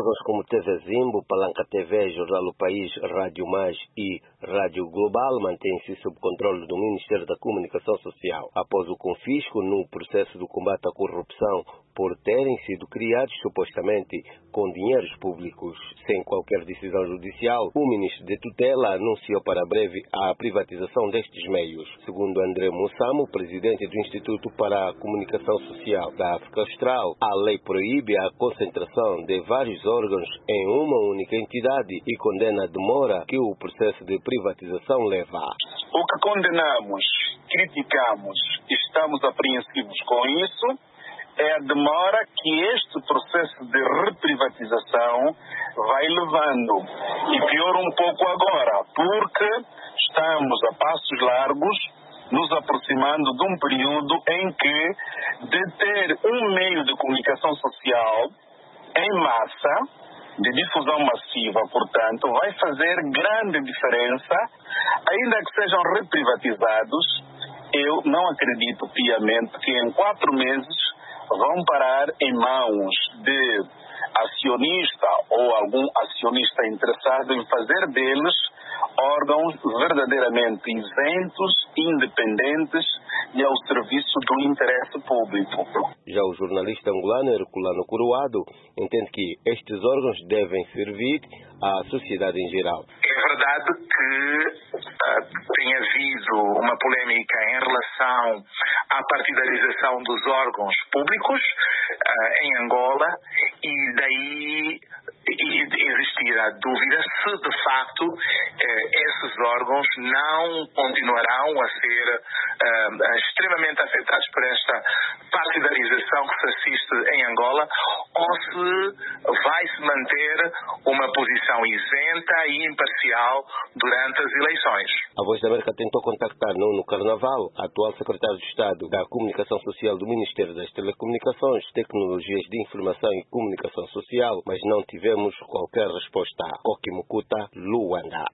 órgãos como TV Zimbo, Palanca TV, Jornal O País, Rádio Mais e Rádio Global mantêm-se sob controle do Ministério da Comunicação Social. Após o confisco no processo do combate à corrupção por terem sido criados supostamente com dinheiros públicos sem qualquer decisão judicial, o ministro de tutela anunciou para breve a privatização destes meios. Segundo André Mussamo, presidente do Instituto para a Comunicação Social da África Austral, a lei proíbe a concentração de vários órgãos em uma única entidade e condena a demora que o processo de privatização leva. O que condenamos, criticamos e estamos apreensivos com isso é a demora que este processo de reprivatização vai levando. E pior um pouco agora, porque estamos a passos largos nos aproximando de um período em que de ter um meio de comunicação social em massa, de difusão massiva, portanto, vai fazer grande diferença, ainda que sejam reprivatizados. Eu não acredito piamente que em 4 meses vão parar em mãos de acionista ou algum acionista interessado em fazer deles órgãos verdadeiramente isentos, independentes e ao serviço do interesse público. Já o jornalista angolano Herculano Coroado entende que estes órgãos devem servir à sociedade em geral. É verdade que tem havido uma polémica em relação à partidarização dos órgãos públicos em Angola e daí existir a dúvida se de facto esses órgãos não continuarão a ser extremamente afetados por esta partidarização que se assiste em Angola ou se vai se manter uma posição isenta e imparcial durante as eleições. A Voz da América tentou contactar Nuno Carnaval, atual secretário de Estado da Comunicação Social do Ministério das Telecomunicações, Tecnologias de Informação e Comunicação Social, mas não tivemos qualquer resposta. Koki Mukuta, Luanda.